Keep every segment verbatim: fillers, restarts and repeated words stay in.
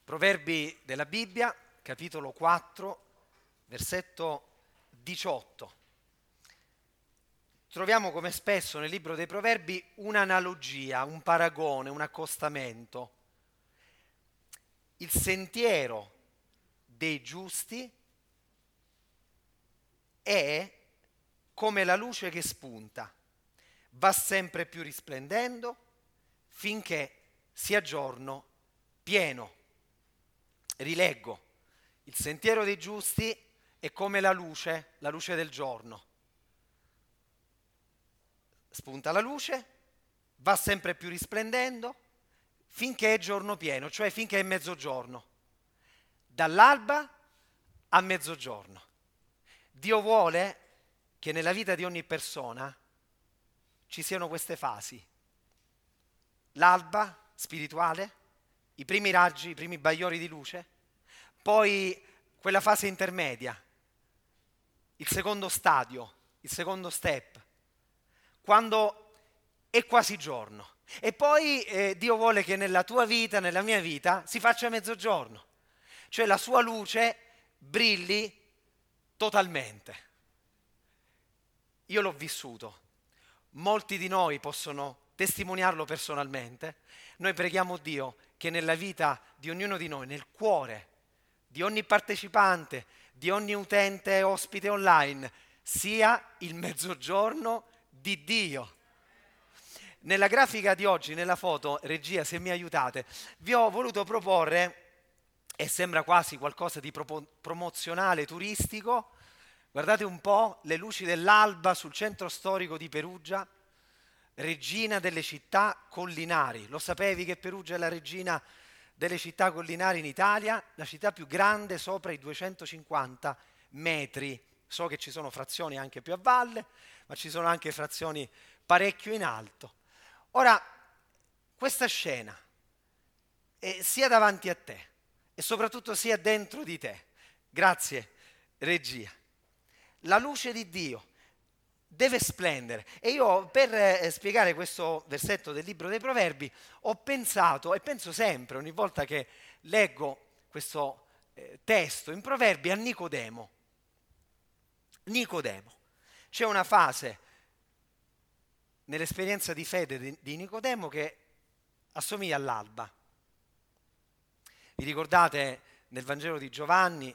Proverbi della Bibbia, capitolo quattro, versetto diciotto. Troviamo, come spesso nel libro dei Proverbi, un'analogia, un paragone, un accostamento. Il sentiero dei giusti è come la luce che spunta, va sempre più risplendendo finché sia giorno pieno. Rileggo, il sentiero dei giusti è come la luce, la luce del giorno. Spunta la luce, va sempre più risplendendo finché è giorno pieno, cioè finché è mezzogiorno. Dall'alba a mezzogiorno. Dio vuole che nella vita di ogni persona ci siano queste fasi. L'alba spirituale, i primi raggi, i primi bagliori di luce, poi quella fase intermedia, il secondo stadio, il secondo step, quando è quasi giorno. E poi eh, Dio vuole che nella tua vita, nella mia vita, si faccia mezzogiorno, cioè la sua luce brilli totalmente. Io l'ho vissuto, molti di noi possono testimoniarlo personalmente. Noi preghiamo Dio che nella vita di ognuno di noi, nel cuore di ogni partecipante, di ogni utente ospite online, sia il mezzogiorno di Dio. Nella grafica di oggi, nella foto, regia, se mi aiutate, vi ho voluto proporre, e sembra quasi qualcosa di propo- promozionale, turistico, guardate un po' le luci dell'alba sul centro storico di Perugia, regina delle città collinari. Lo sapevi che Perugia è la regina delle città collinari in Italia? La città più grande sopra i duecentocinquanta metri. So che ci sono frazioni anche più a valle, ma ci sono anche frazioni parecchio in alto. Ora, questa scena, eh, sia davanti a te e soprattutto sia dentro di te, grazie regia, la luce di Dio deve splendere. E io per eh, spiegare questo versetto del libro dei Proverbi ho pensato, e penso sempre, ogni volta che leggo questo eh, testo in Proverbi, a Nicodemo. Nicodemo. C'è una fase nell'esperienza di fede di, di Nicodemo che assomiglia all'alba. Vi ricordate nel Vangelo di Giovanni,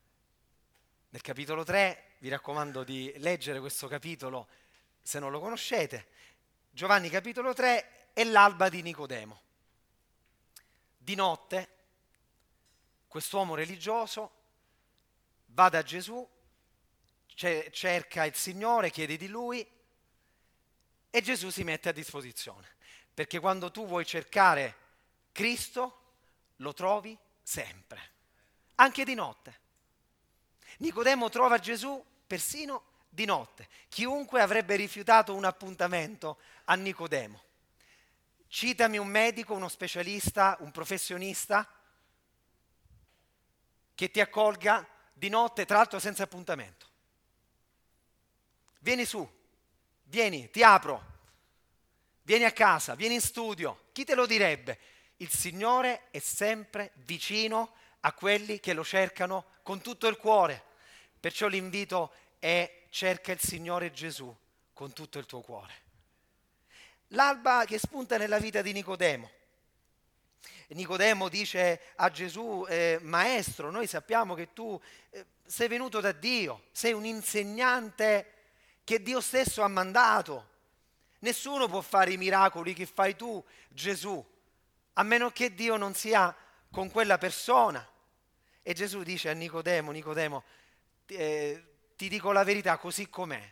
nel capitolo tre, vi raccomando di leggere questo capitolo se non lo conoscete. Giovanni capitolo tre è l'alba di Nicodemo. Di notte quest'uomo religioso va da Gesù, cerca il Signore, chiede di Lui e Gesù si mette a disposizione. Perché quando tu vuoi cercare Cristo lo trovi sempre, anche di notte. Nicodemo trova Gesù persino di notte. Chiunque avrebbe rifiutato un appuntamento a Nicodemo. Citami un medico, uno specialista, un professionista che ti accolga di notte, tra l'altro senza appuntamento. Vieni su, vieni, ti apro, vieni a casa, vieni in studio. Chi te lo direbbe? Il Signore è sempre vicino a quelli che lo cercano con tutto il cuore. Perciò l'invito è: cerca il Signore Gesù con tutto il tuo cuore. L'alba che spunta nella vita di Nicodemo. Nicodemo dice a Gesù: eh, Maestro, noi sappiamo che tu eh, sei venuto da Dio, sei un insegnante che Dio stesso ha mandato. Nessuno può fare i miracoli che fai tu, Gesù, a meno che Dio non sia con quella persona. E Gesù dice a Nicodemo: Nicodemo, Eh, ti dico la verità così com'è,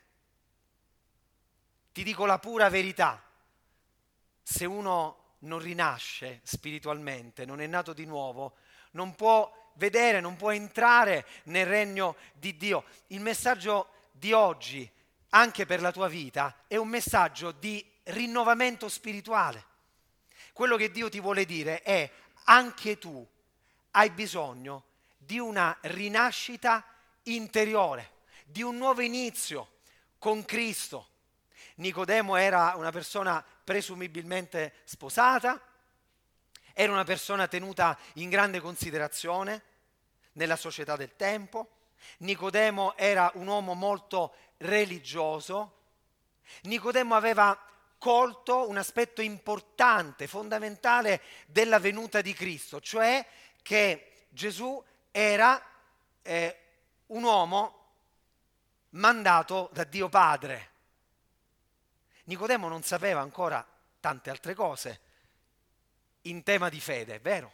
ti dico la pura verità. Se uno non rinasce spiritualmente, non è nato di nuovo, non può vedere, non può entrare nel regno di Dio. Il messaggio di oggi, anche per la tua vita, è un messaggio di rinnovamento spirituale. Quello che Dio ti vuole dire è: anche tu hai bisogno di una rinascita interiore, di un nuovo inizio con Cristo. Nicodemo era una persona presumibilmente sposata, era una persona tenuta in grande considerazione nella società del tempo. Nicodemo era un uomo molto religioso. Nicodemo aveva colto un aspetto importante, fondamentale della venuta di Cristo, cioè che Gesù era eh, un uomo mandato da Dio Padre. Nicodemo non sapeva ancora tante altre cose in tema di fede, vero?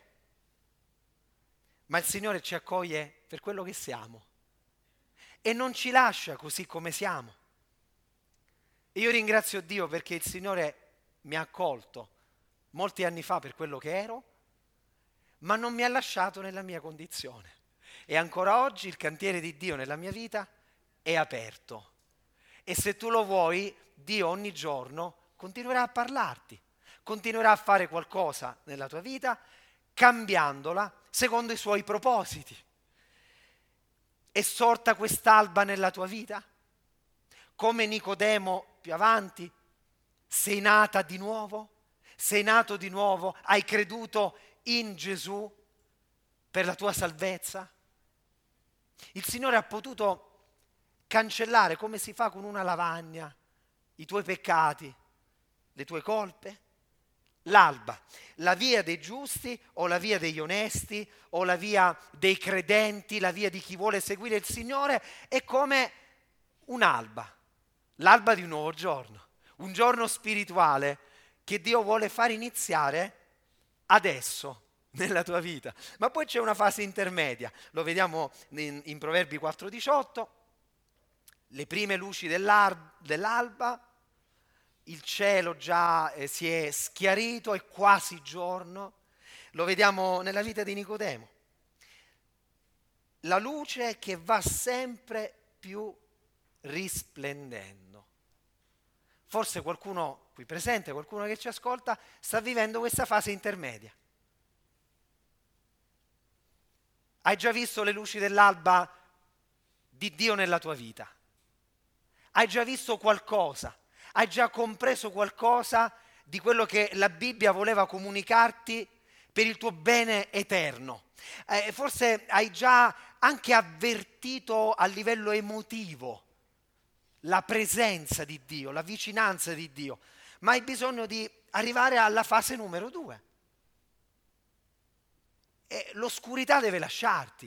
Ma il Signore ci accoglie per quello che siamo e non ci lascia così come siamo. E io ringrazio Dio perché il Signore mi ha accolto molti anni fa per quello che ero, ma non mi ha lasciato nella mia condizione. E ancora oggi il cantiere di Dio nella mia vita è aperto. E se tu lo vuoi, Dio ogni giorno continuerà a parlarti, continuerà a fare qualcosa nella tua vita, cambiandola secondo i suoi propositi. È sorta quest'alba nella tua vita? Come Nicodemo più avanti? Sei nata di nuovo? Sei nato di nuovo? Hai creduto in Gesù per la tua salvezza? Il Signore ha potuto cancellare, come si fa con una lavagna, i tuoi peccati, le tue colpe? L'alba, la via dei giusti o la via degli onesti o la via dei credenti, la via di chi vuole seguire il Signore è come un'alba, l'alba di un nuovo giorno, un giorno spirituale che Dio vuole far iniziare adesso nella tua vita. Ma poi c'è una fase intermedia, lo vediamo in, in Proverbi quattro diciotto, le prime luci dell'alba, il cielo già eh, si è schiarito, è quasi giorno, lo vediamo nella vita di Nicodemo. La luce che va sempre più risplendendo. Forse qualcuno qui presente, qualcuno che ci ascolta, sta vivendo questa fase intermedia. Hai già visto le luci dell'alba di Dio nella tua vita? Hai già visto qualcosa? Hai già compreso qualcosa di quello che la Bibbia voleva comunicarti per il tuo bene eterno? Eh, forse hai già anche avvertito a livello emotivo la presenza di Dio, la vicinanza di Dio, ma hai bisogno di arrivare alla fase numero due. E l'oscurità deve lasciarti.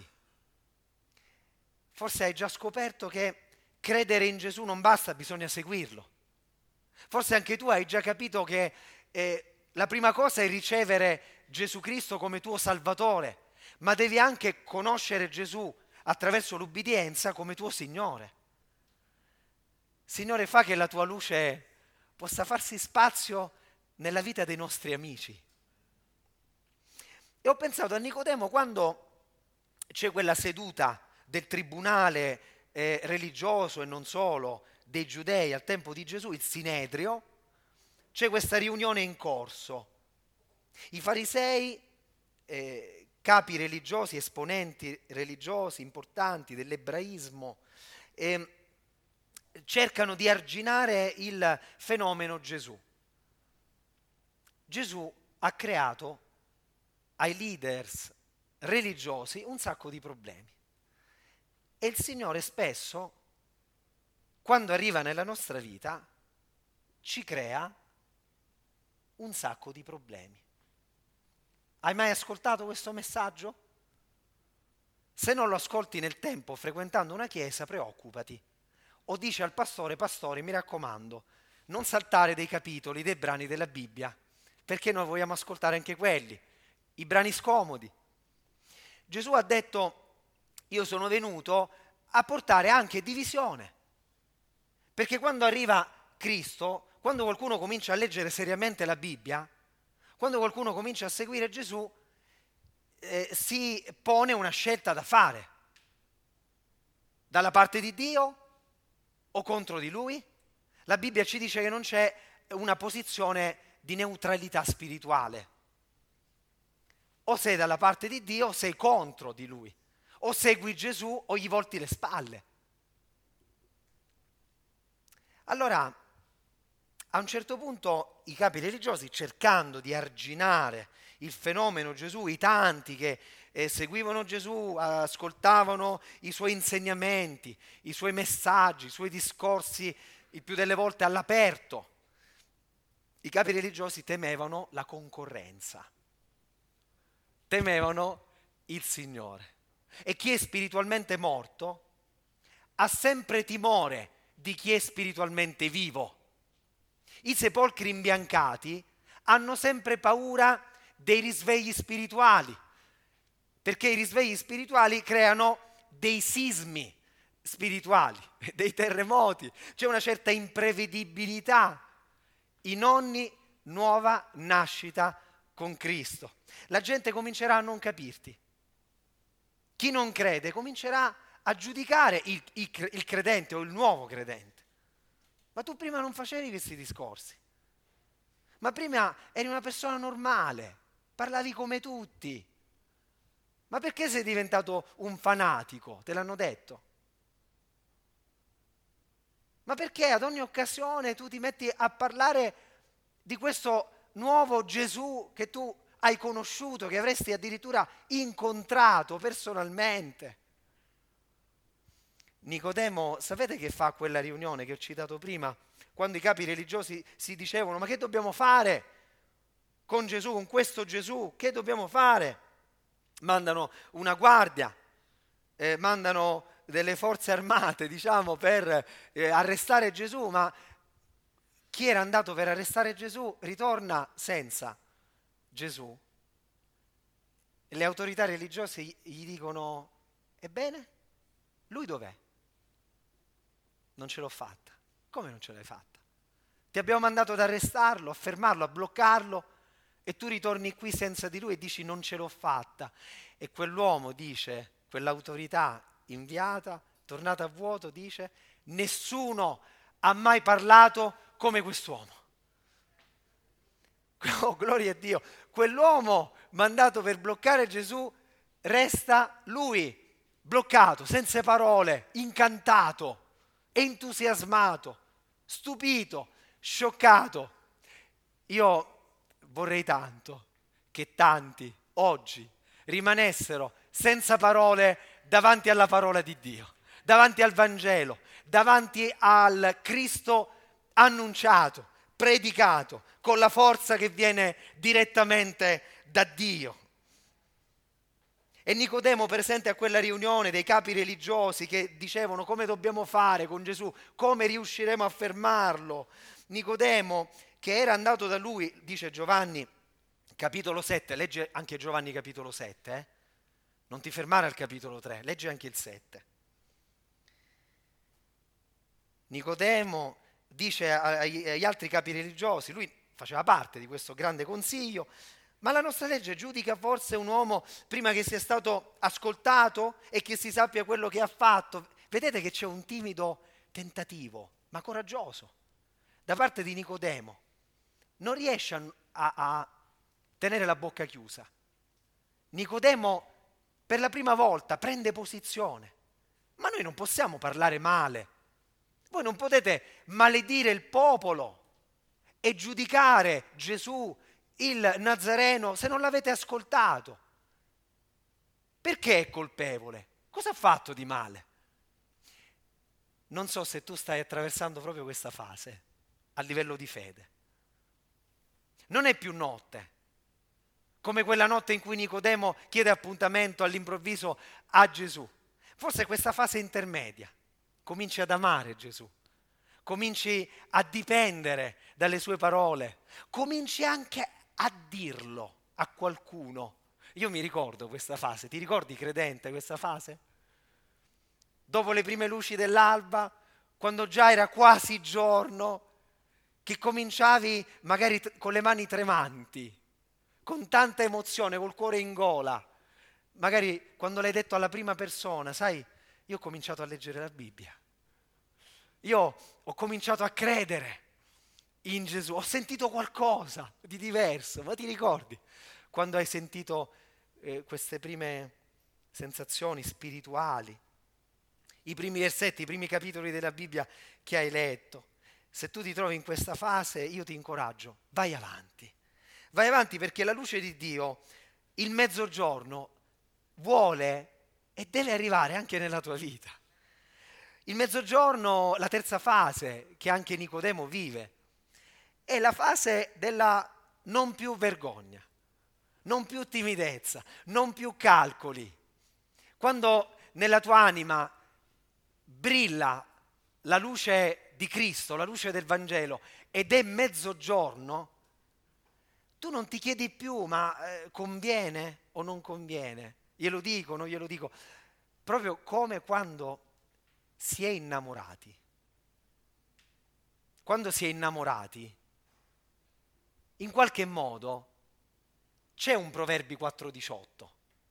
Forse hai già scoperto che credere in Gesù non basta, bisogna seguirlo. Forse anche tu hai già capito che eh, la prima cosa è ricevere Gesù Cristo come tuo Salvatore, ma devi anche conoscere Gesù attraverso l'ubbidienza come tuo Signore. Signore, fa che la tua luce possa farsi spazio nella vita dei nostri amici. E ho pensato a Nicodemo quando c'è quella seduta del tribunale eh, religioso e non solo, dei giudei al tempo di Gesù, il Sinedrio, c'è questa riunione in corso. I farisei, eh, capi religiosi, esponenti religiosi importanti dell'ebraismo, eh, cercano di arginare il fenomeno Gesù. Gesù ha creato ai leaders religiosi un sacco di problemi. E il Signore spesso, quando arriva nella nostra vita, ci crea un sacco di problemi. Hai mai ascoltato questo messaggio? Se non lo ascolti nel tempo, frequentando una chiesa, preoccupati. O dici al pastore, pastore, mi raccomando, non saltare dei capitoli, dei brani della Bibbia, perché noi vogliamo ascoltare anche quelli, i brani scomodi. Gesù ha detto, io sono venuto a portare anche divisione. Perché quando arriva Cristo, quando qualcuno comincia a leggere seriamente la Bibbia, quando qualcuno comincia a seguire Gesù, eh, si pone una scelta da fare. Dalla parte di Dio o contro di Lui? La Bibbia ci dice che non c'è una posizione di neutralità spirituale. O sei dalla parte di Dio o sei contro di Lui. O segui Gesù o gli volti le spalle. Allora, a un certo punto i capi religiosi, cercando di arginare il fenomeno Gesù, i tanti che eh, seguivano Gesù, ascoltavano i suoi insegnamenti, i suoi messaggi, i suoi discorsi, il più delle volte all'aperto. I capi religiosi temevano la concorrenza, temevano il Signore. E chi è spiritualmente morto ha sempre timore di chi è spiritualmente vivo. I sepolcri imbiancati hanno sempre paura dei risvegli spirituali, perché i risvegli spirituali creano dei sismi spirituali, dei terremoti, c'è una certa imprevedibilità in ogni nuova nascita con Cristo. La gente comincerà a non capirti. Chi non crede comincerà a giudicare il, il, il credente o il nuovo credente. Ma tu prima non facevi questi discorsi. Ma prima eri una persona normale, parlavi come tutti. Ma perché sei diventato un fanatico? Te l'hanno detto? Ma perché ad ogni occasione tu ti metti a parlare di questo nuovo Gesù che tu hai conosciuto, che avresti addirittura incontrato personalmente? Nicodemo, sapete che fa quella riunione che ho citato prima? Quando i capi religiosi si dicevano: ma che dobbiamo fare con Gesù, con questo Gesù? Che dobbiamo fare? Mandano una guardia, eh, mandano delle forze armate, diciamo, per eh, arrestare Gesù, ma chi era andato per arrestare Gesù ritorna senza Gesù. E le autorità religiose gli dicono: ebbene, lui dov'è? Non ce l'ho fatta. Come non ce l'hai fatta? Ti abbiamo mandato ad arrestarlo, a fermarlo, a bloccarlo, e tu ritorni qui senza di lui e dici: non ce l'ho fatta. E quell'uomo dice, quell'autorità inviata, tornata a vuoto, dice: nessuno ha mai parlato come quest'uomo. Oh, gloria a Dio. Quell'uomo mandato per bloccare Gesù resta lui, bloccato, senza parole, incantato, entusiasmato, stupito, scioccato. Io vorrei tanto che tanti oggi rimanessero senza parole davanti alla parola di Dio, davanti al Vangelo, davanti al Cristo annunciato, predicato, con la forza che viene direttamente da Dio. E Nicodemo, presente a quella riunione dei capi religiosi che dicevano: come dobbiamo fare con Gesù, come riusciremo a fermarlo? Nicodemo, che era andato da lui, dice Giovanni capitolo sette, legge anche Giovanni capitolo sette, eh? Non ti fermare al capitolo tre, legge anche il sette. Nicodemo dice agli altri capi religiosi, lui faceva parte di questo grande consiglio: ma la nostra legge giudica forse un uomo prima che sia stato ascoltato e che si sappia quello che ha fatto? Vedete che c'è un timido tentativo, ma coraggioso, da parte di Nicodemo. Non riesce a, a, a tenere la bocca chiusa. Nicodemo per la prima volta prende posizione. Ma noi non possiamo parlare male. Voi non potete maledire il popolo e giudicare Gesù, il Nazareno, se non l'avete ascoltato. Perché è colpevole? Cosa ha fatto di male? Non so se tu stai attraversando proprio questa fase a livello di fede. Non è più notte, come quella notte in cui Nicodemo chiede appuntamento all'improvviso a Gesù. Forse questa fase intermedia. Cominci ad amare Gesù, cominci a dipendere dalle sue parole, cominci anche a dirlo a qualcuno. Io mi ricordo questa fase, ti ricordi, credente, questa fase? Dopo le prime luci dell'alba, quando già era quasi giorno, che cominciavi magari t- con le mani tremanti, con tanta emozione, col cuore in gola, magari quando l'hai detto alla prima persona: sai, io ho cominciato a leggere la Bibbia, io ho cominciato a credere in Gesù, ho sentito qualcosa di diverso. Ma ti ricordi quando hai sentito eh, queste prime sensazioni spirituali, i primi versetti, i primi capitoli della Bibbia che hai letto? Se tu ti trovi in questa fase, io ti incoraggio, vai avanti, vai avanti perché la luce di Dio, il mezzogiorno, vuole e deve arrivare anche nella tua vita. Il mezzogiorno, la terza fase che anche Nicodemo vive, è la fase della non più vergogna, non più timidezza, non più calcoli. Quando nella tua anima brilla la luce di Cristo, la luce del Vangelo, ed è mezzogiorno, tu non ti chiedi più, ma eh, conviene o non conviene? Glielo dico, non glielo dico. Proprio come quando si è innamorati. Quando si è innamorati, in qualche modo c'è un Proverbi quattro diciotto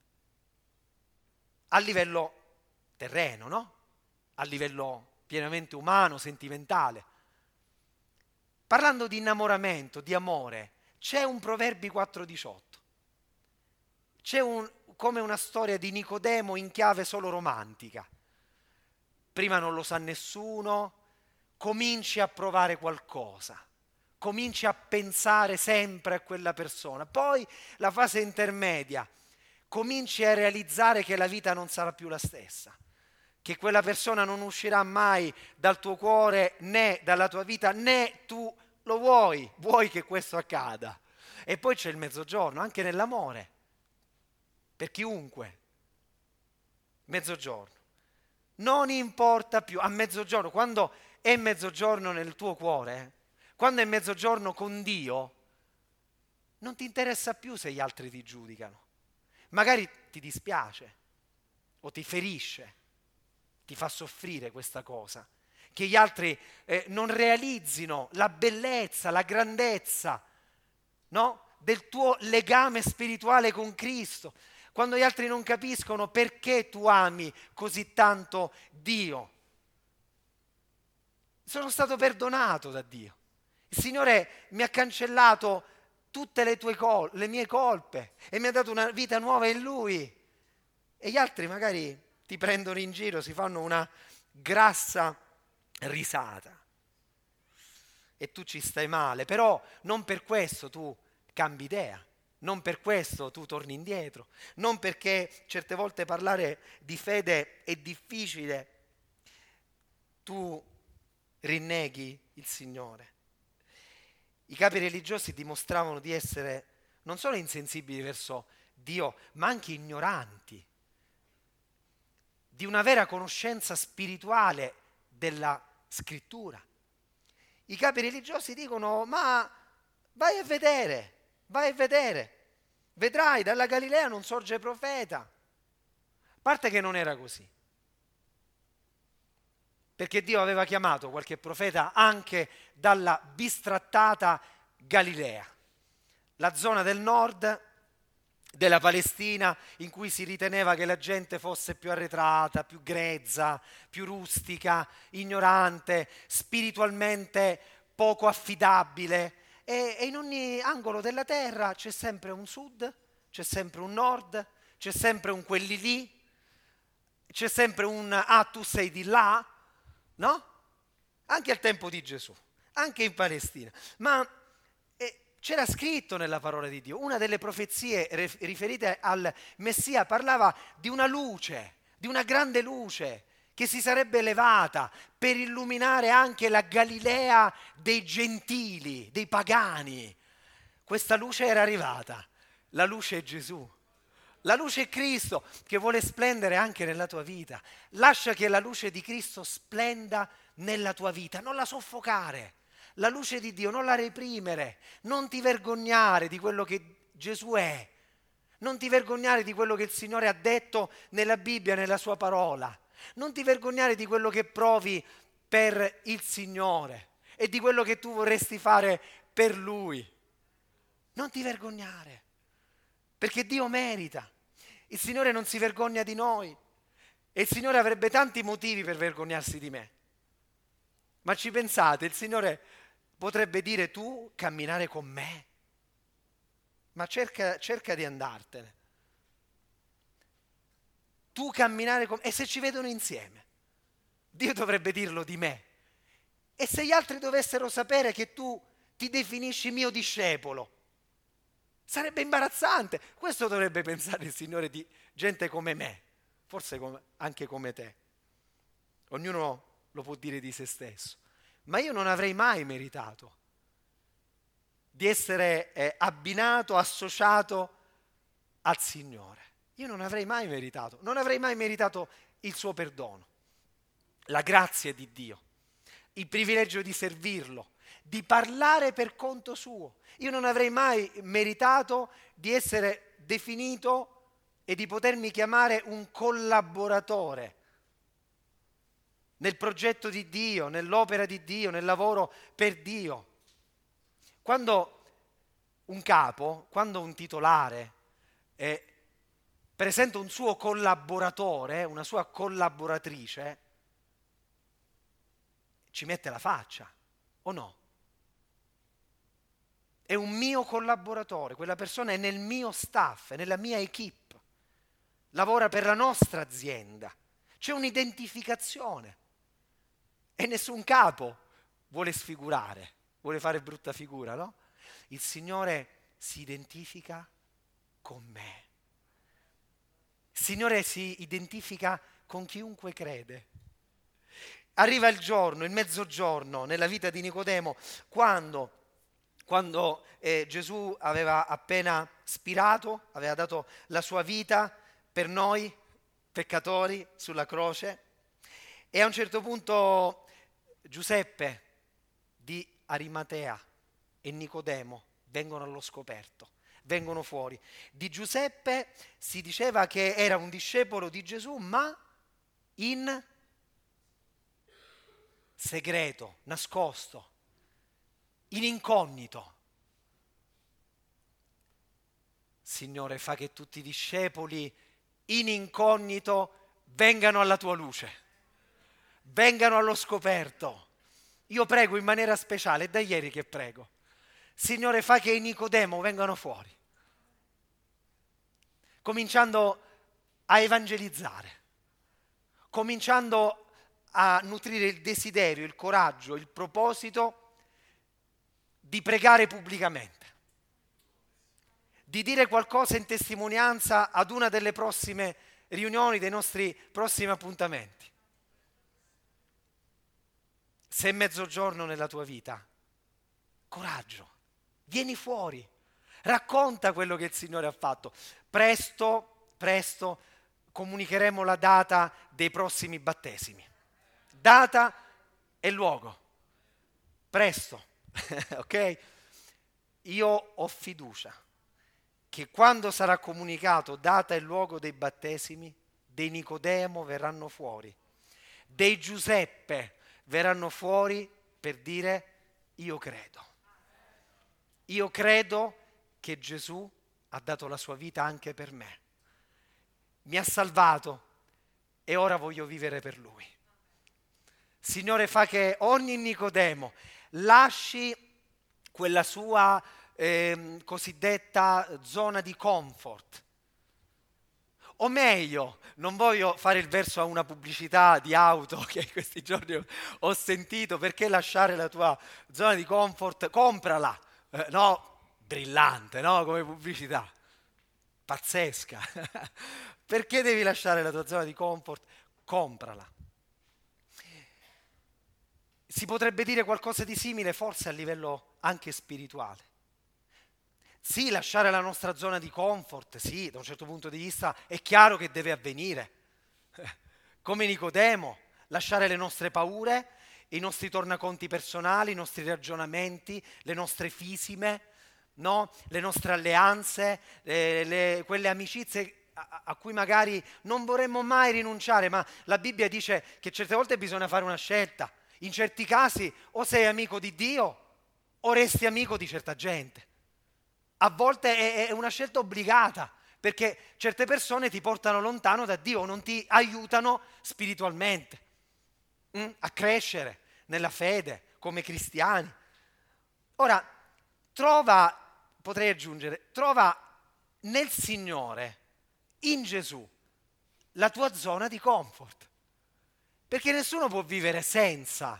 a livello terreno, no? A livello pienamente umano, sentimentale. Parlando di innamoramento, di amore, c'è un Proverbi quattro diciotto. C'è un, come una storia di Nicodemo in chiave solo romantica. Prima non lo sa nessuno, cominci a provare qualcosa, cominci a pensare sempre a quella persona. Poi la fase intermedia, cominci a realizzare che la vita non sarà più la stessa, che quella persona non uscirà mai dal tuo cuore né dalla tua vita, né tu lo vuoi, vuoi che questo accada. E poi c'è il mezzogiorno, anche nell'amore, per chiunque. Mezzogiorno. Non importa più, a mezzogiorno, quando è mezzogiorno nel tuo cuore, quando è mezzogiorno con Dio, non ti interessa più se gli altri ti giudicano. Magari ti dispiace o ti ferisce, ti fa soffrire questa cosa, che gli altri eh, non realizzino la bellezza, la grandezza, no? Del tuo legame spirituale con Cristo. Quando gli altri non capiscono perché tu ami così tanto Dio. Sono stato perdonato da Dio. Il Signore mi ha cancellato tutte le, tue col- le mie colpe e mi ha dato una vita nuova in Lui. E gli altri magari ti prendono in giro, si fanno una grassa risata. E tu ci stai male, però non per questo tu cambi idea. Non per questo tu torni indietro, non perché certe volte parlare di fede è difficile, tu rinneghi il Signore. I capi religiosi dimostravano di essere non solo insensibili verso Dio, ma anche ignoranti di una vera conoscenza spirituale della Scrittura. I capi religiosi dicono: ma vai a vedere, vai a vedere, vedrai, dalla Galilea non sorge profeta. A parte che non era così, perché Dio aveva chiamato qualche profeta anche dalla bistrattata Galilea, la zona del nord della Palestina in cui si riteneva che la gente fosse più arretrata, più grezza, più rustica, ignorante, spiritualmente poco affidabile. E, e in ogni angolo della terra c'è sempre un sud, c'è sempre un nord, c'è sempre un quelli lì, c'è sempre un ah tu sei di là, no? Anche al tempo di Gesù, anche in Palestina. Ma eh, c'era scritto nella parola di Dio, una delle profezie ref- riferite al Messia parlava di una luce, di una grande luce che si sarebbe elevata per illuminare anche la Galilea dei gentili, dei pagani. Questa luce era arrivata, la luce è Gesù. La luce è Cristo che vuole splendere anche nella tua vita. Lascia che la luce di Cristo splenda nella tua vita, non la soffocare. La luce di Dio non la reprimere, non ti vergognare di quello che Gesù è. Non ti vergognare di quello che il Signore ha detto nella Bibbia, nella sua parola. Non ti vergognare di quello che provi per il Signore e di quello che tu vorresti fare per Lui. Non ti vergognare, perché Dio merita. Il Signore non si vergogna di noi e il Signore avrebbe tanti motivi per vergognarsi di me. Ma ci pensate, il Signore potrebbe dire: tu camminare con me? Ma cerca, cerca di andartene. Tu camminare con me? E se ci vedono insieme? Dio dovrebbe dirlo di me. E se gli altri dovessero sapere che tu ti definisci mio discepolo? Sarebbe imbarazzante. Questo dovrebbe pensare il Signore di gente come me, forse come- anche come te. Ognuno lo può dire di se stesso. Ma io non avrei mai meritato di essere eh, abbinato, associato al Signore. Io non avrei mai meritato, non avrei mai meritato il suo perdono, la grazia di Dio, il privilegio di servirlo, di parlare per conto suo. Io non avrei mai meritato di essere definito e di potermi chiamare un collaboratore nel progetto di Dio, nell'opera di Dio, nel lavoro per Dio. Quando un capo, quando un titolare eh, presenta un suo collaboratore, una sua collaboratrice, ci mette la faccia, o no? È un mio collaboratore, quella persona è nel mio staff, è nella mia equipe, lavora per la nostra azienda, c'è un'identificazione e nessun capo vuole sfigurare, vuole fare brutta figura, no? Il Signore si identifica con me. Il Signore si identifica con chiunque crede. Arriva il giorno, il mezzogiorno nella vita di Nicodemo, quando, quando eh, Gesù aveva appena spirato, aveva dato la sua vita per noi peccatori sulla croce, e a un certo punto Giuseppe di Arimatea e Nicodemo vengono allo scoperto, vengono fuori. Di Giuseppe si diceva che era un discepolo di Gesù, ma in segreto, nascosto, in incognito. Signore, fa che tutti i discepoli in incognito vengano alla tua luce, vengano allo scoperto. Io prego in maniera speciale, è da ieri che prego. Signore, fa che i Nicodemo vengano fuori, cominciando a evangelizzare, cominciando a nutrire il desiderio, il coraggio, il proposito di pregare pubblicamente, di dire qualcosa in testimonianza ad una delle prossime riunioni, dei nostri prossimi appuntamenti. Se è mezzogiorno nella tua vita, coraggio, vieni fuori, racconta quello che il Signore ha fatto. Presto, presto comunicheremo la data dei prossimi battesimi. Data e luogo. Presto, ok? Io ho fiducia che quando sarà comunicato data e luogo dei battesimi, dei Nicodemo verranno fuori, dei Giuseppe verranno fuori per dire: io credo. Io credo che Gesù ha dato la sua vita anche per me. Mi ha salvato e ora voglio vivere per Lui. Signore, fa che ogni Nicodemo lasci quella sua eh, cosiddetta zona di comfort. O meglio, non voglio fare il verso a una pubblicità di auto che questi giorni ho sentito: perché lasciare la tua zona di comfort? Comprala. Eh, no, brillante, no? Come pubblicità. Pazzesca. Perché devi lasciare la tua zona di comfort? Comprala. Si potrebbe dire qualcosa di simile forse a livello anche spirituale. Sì, lasciare la nostra zona di comfort, sì, da un certo punto di vista è chiaro che deve avvenire. Come Nicodemo, lasciare le nostre paure, i nostri tornaconti personali, i nostri ragionamenti, le nostre fisime, no? Le nostre alleanze, le, le, quelle amicizie a, a cui magari non vorremmo mai rinunciare, ma la Bibbia dice che certe volte bisogna fare una scelta. In certi casi o sei amico di Dio o resti amico di certa gente. A volte è una scelta obbligata, perché certe persone ti portano lontano da Dio, non ti aiutano spiritualmente mh? a crescere nella fede come cristiani. Ora, trova, potrei aggiungere, trova nel Signore, in Gesù, la tua zona di comfort, perché nessuno può vivere senza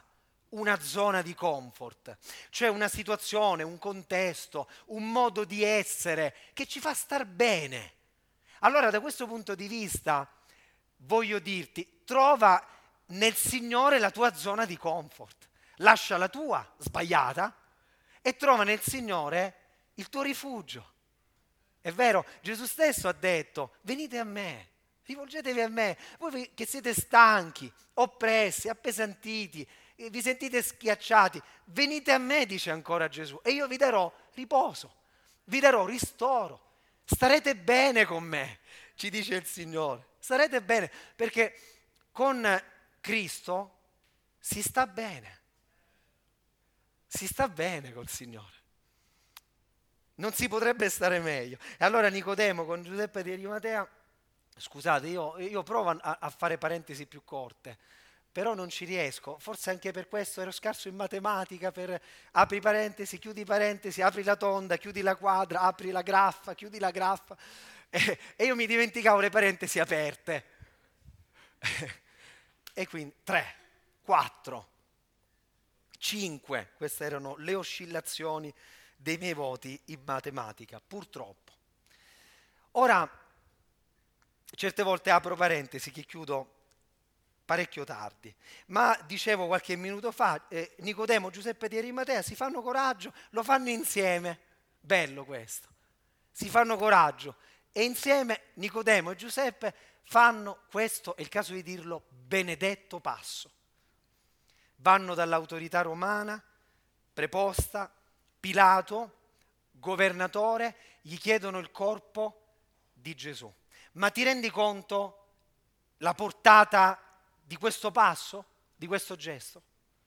una zona di comfort, cioè una situazione, un contesto, un modo di essere che ci fa star bene. Allora, da questo punto di vista, voglio dirti, trova nel Signore la tua zona di comfort, lascia la tua sbagliata e trova nel Signore il tuo rifugio. È vero, Gesù stesso ha detto: venite a me, rivolgetevi a me, voi che siete stanchi, oppressi, appesantiti, vi sentite schiacciati, venite a me, dice ancora Gesù, e io vi darò riposo, vi darò ristoro, starete bene con me, ci dice il Signore, starete bene, perché con Cristo si sta bene, si sta bene col Signore. Non si potrebbe stare meglio. E allora Nicodemo con Giuseppe di Arimatea, scusate, io, io provo a, a fare parentesi più corte, però non ci riesco, forse anche per questo ero scarso in matematica, per apri parentesi, chiudi parentesi, apri la tonda, chiudi la quadra, apri la graffa, chiudi la graffa, e, e io mi dimenticavo le parentesi aperte. E quindi tre, quattro, cinque, queste erano le oscillazioni dei miei voti in matematica, purtroppo. Ora, certe volte apro parentesi che chiudo parecchio tardi, ma dicevo qualche minuto fa, eh, Nicodemo, Giuseppe di Arimatea si fanno coraggio, lo fanno insieme, bello questo, si fanno coraggio e insieme Nicodemo e Giuseppe fanno, questo è il caso di dirlo, benedetto passo. Vanno dall'autorità romana, preposta, Pilato, governatore, gli chiedono il corpo di Gesù. Ma ti rendi conto la portata di questo passo, di questo gesto?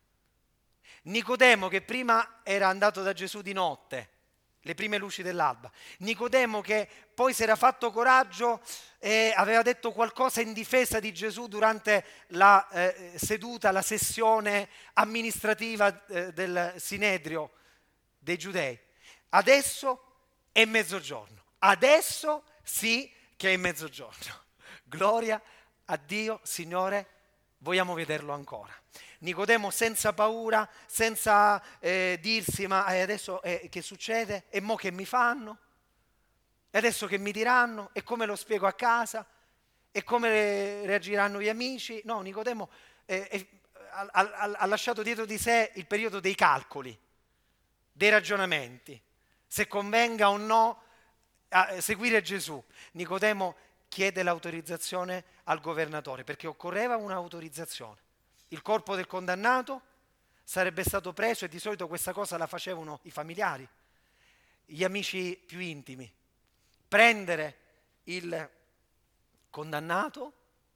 Nicodemo, che prima era andato da Gesù di notte, le prime luci dell'alba, Nicodemo che poi si era fatto coraggio e aveva detto qualcosa in difesa di Gesù durante la eh, seduta, la sessione amministrativa eh, del Sinedrio dei Giudei. Adesso è mezzogiorno, adesso sì che è mezzogiorno. Gloria a Dio, Signore, vogliamo vederlo ancora. Nicodemo senza paura, senza eh, dirsi ma eh, adesso eh, che succede? E mo che mi fanno? E adesso che mi diranno? E come lo spiego a casa? E come reagiranno gli amici? No, Nicodemo eh, eh, ha, ha, ha lasciato dietro di sé il periodo dei calcoli, dei ragionamenti, se convenga o no a seguire Gesù. Nicodemo chiede l'autorizzazione al governatore perché occorreva un'autorizzazione. Il corpo del condannato sarebbe stato preso e di solito questa cosa la facevano i familiari, gli amici più intimi. Prendere il condannato,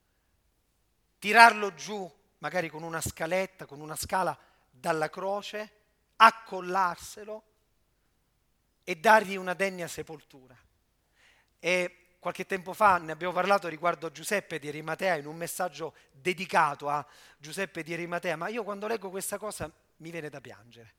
tirarlo giù magari con una scaletta, con una scala dalla croce, accollarselo e dargli una degna sepoltura. E qualche tempo fa ne abbiamo parlato riguardo a Giuseppe di Arimatea in un messaggio dedicato a Giuseppe di Arimatea, ma io quando leggo questa cosa mi viene da piangere.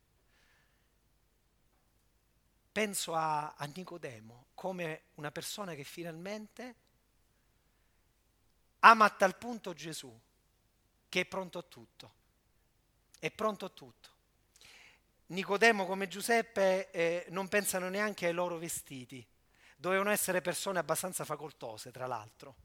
Penso a, a Nicodemo come una persona che finalmente ama a tal punto Gesù che è pronto a tutto, è pronto a tutto. Nicodemo come Giuseppe eh, non pensano neanche ai loro vestiti. Dovevano essere persone abbastanza facoltose, tra l'altro,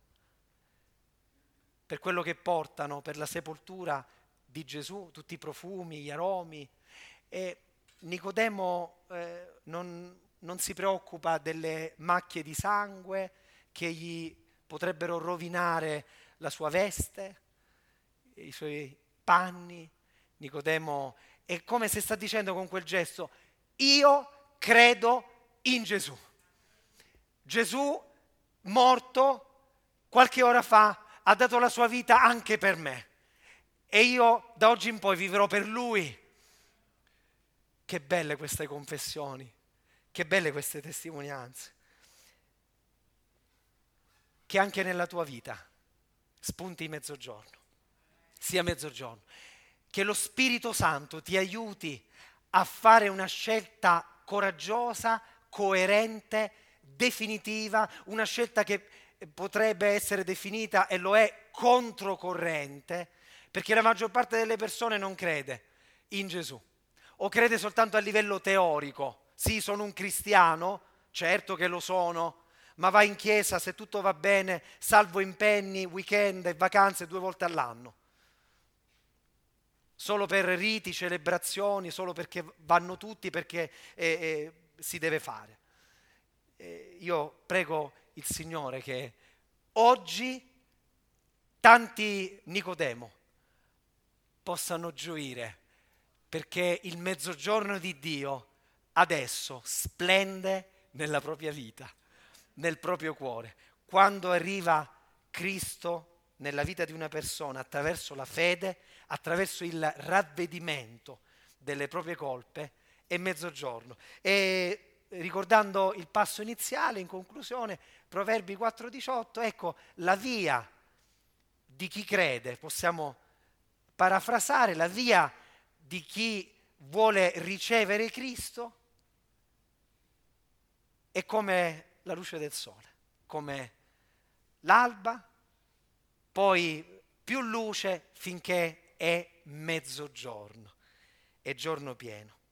per quello che portano per la sepoltura di Gesù, tutti i profumi, gli aromi. E Nicodemo eh, non, non si preoccupa delle macchie di sangue che gli potrebbero rovinare la sua veste, i suoi panni. Nicodemo è come se sta dicendo con quel gesto: io credo in Gesù. Gesù, morto qualche ora fa, ha dato la sua vita anche per me e io da oggi in poi vivrò per Lui. Che belle queste confessioni, che belle queste testimonianze. Che anche nella tua vita spunti mezzogiorno, sia mezzogiorno. Che lo Spirito Santo ti aiuti a fare una scelta coraggiosa, coerente, definitiva, una scelta che potrebbe essere definita, e lo è, controcorrente, perché la maggior parte delle persone non crede in Gesù. O crede soltanto a livello teorico? Sì, sono un cristiano, certo che lo sono, ma va in chiesa se tutto va bene, salvo impegni, weekend e vacanze due volte all'anno. Solo per riti, celebrazioni, solo perché vanno tutti, perché eh, eh, si deve fare. Eh, io prego il Signore che oggi tanti Nicodemo possano gioire, perché il mezzogiorno di Dio adesso splende nella propria vita, nel proprio cuore. Quando arriva Cristo nella vita di una persona attraverso la fede, attraverso il ravvedimento delle proprie colpe, è mezzogiorno. E ricordando il passo iniziale, in conclusione, Proverbi quattro diciotto, ecco, la via di chi crede, possiamo parafrasare, la via di chi vuole ricevere Cristo è come la luce del sole, come l'alba, poi più luce finché è mezzogiorno, è giorno pieno.